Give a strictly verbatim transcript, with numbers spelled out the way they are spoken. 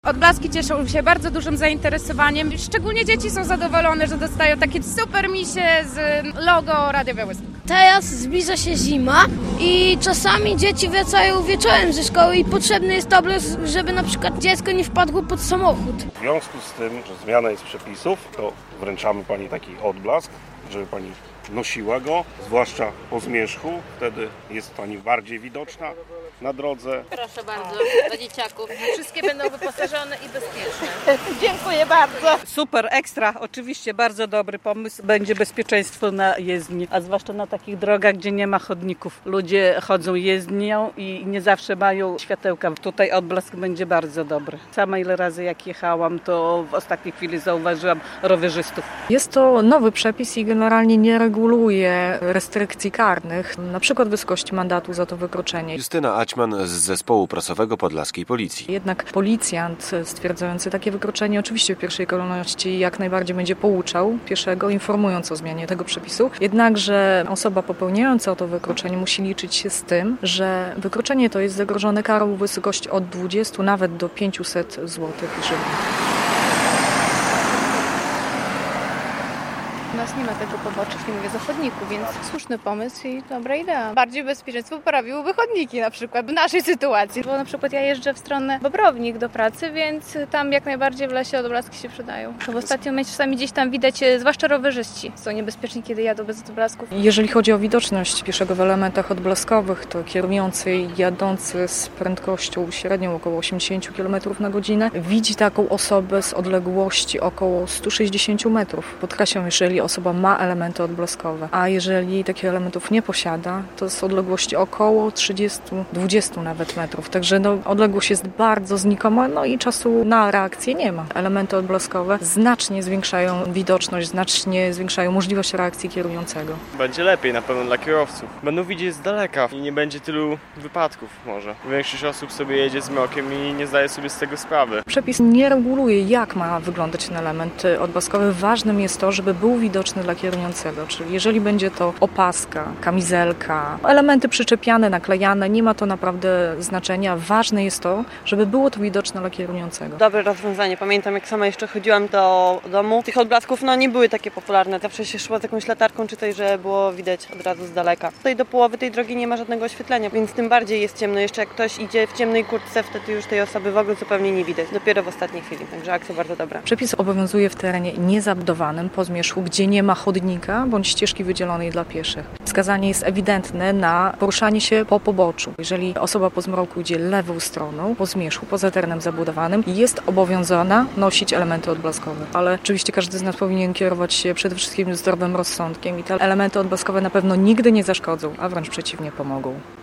Odblaski cieszą się bardzo dużym zainteresowaniem. Szczególnie dzieci są zadowolone, że dostają takie super misie z logo Radia Białystok. Teraz zbliża się zima i czasami dzieci wracają wieczorem ze szkoły i potrzebny jest tablet, żeby na przykład dziecko nie wpadło pod samochód. W związku z tym, że zmiana jest przepisów, to wręczamy Pani taki odblask, żeby Pani nosiła go, zwłaszcza po zmierzchu, wtedy jest Pani bardziej widoczna na drodze. Proszę bardzo, dla dzieciaków. Wszystkie będą wyposażone i bezpieczne. Dziękuję bardzo. Super, ekstra, oczywiście bardzo dobry pomysł. Będzie bezpieczeństwo na jezdni, a zwłaszcza na takich drogach, gdzie nie ma chodników. Ludzie chodzą jezdnią i nie zawsze mają światełka. Tutaj odblask będzie bardzo dobry. Sama ile razy jak jechałam, to w ostatniej chwili zauważyłam rowerzystów. Jest to nowy przepis i generalnie nie reguluje restrykcji karnych, na przykład wysokości mandatu za to wykroczenie. Justyna Aćman z zespołu prasowego Podlaskiej Policji. Jednak policjant stwierdzający takie wykroczenie oczywiście w pierwszej kolejności jak najbardziej będzie pouczał pieszego, informując o zmianie tego przepisu. Jednakże osoba popełniająca to wykroczenie musi liczyć się z tym, że wykroczenie to jest zagrożone karą w wysokości od dwudziestu nawet do pięciuset złotych grzywny. U nas nie ma tego pobocza, nie mówię zachodniku, więc słuszny pomysł i dobra idea. Bardziej bezpieczeństwo poprawiłyby chodniki na przykład w naszej sytuacji. Bo na przykład ja jeżdżę w stronę Bobrownik do pracy, więc tam jak najbardziej w lesie odblaski się przydają. To w ostatnim momencie czasami gdzieś tam widać, zwłaszcza rowerzyści, są niebezpieczni, kiedy jadą bez odblasków. Jeżeli chodzi o widoczność pieszego w elementach odblaskowych, to kierujący i jadący z prędkością średnią około osiemdziesiąt kilometrów na godzinę widzi taką osobę z odległości około stu sześćdziesięciu metrów. Podkreślam, jeżeli osoba ma elementy odblaskowe, a jeżeli takich elementów nie posiada, to z odległości około trzydziestu, dwudziestu nawet metrów. Także no, odległość jest bardzo znikoma, no i czasu na reakcję nie ma. Elementy odblaskowe znacznie zwiększają widoczność, znacznie zwiększają możliwość reakcji kierującego. Będzie lepiej na pewno dla kierowców. Będą widzieć z daleka i nie będzie tylu wypadków może. Większość osób sobie jedzie z mrokiem i nie zdaje sobie z tego sprawy. Przepis nie reguluje, jak ma wyglądać ten element odblaskowy. Ważnym jest to, żeby był widoczny dla kierującego, czyli jeżeli będzie to opaska, kamizelka, elementy przyczepiane, naklejane, nie ma to naprawdę znaczenia. Ważne jest to, żeby było to widoczne dla kierującego. Dobre rozwiązanie. Pamiętam, jak sama jeszcze chodziłam do domu. Tych odblasków no nie były takie popularne. Zawsze się szło z jakąś latarką, czy coś, że było widać od razu z daleka. Tutaj do połowy tej drogi nie ma żadnego oświetlenia, więc tym bardziej jest ciemno. Jeszcze jak ktoś idzie w ciemnej kurtce, wtedy już tej osoby w ogóle zupełnie nie widać. Dopiero w ostatniej chwili. Także akcja bardzo dobra. Przepis obowiązuje w terenie niezabudowanym, po zmierzchu, gdzie nie ma chodnika bądź ścieżki wydzielonej dla pieszych. Wskazanie jest ewidentne na poruszanie się po poboczu. Jeżeli osoba po zmroku idzie lewą stroną, po zmierzchu, poza terenem zabudowanym, jest obowiązana nosić elementy odblaskowe. Ale oczywiście każdy z nas powinien kierować się przede wszystkim zdrowym rozsądkiem i te elementy odblaskowe na pewno nigdy nie zaszkodzą, a wręcz przeciwnie pomogą.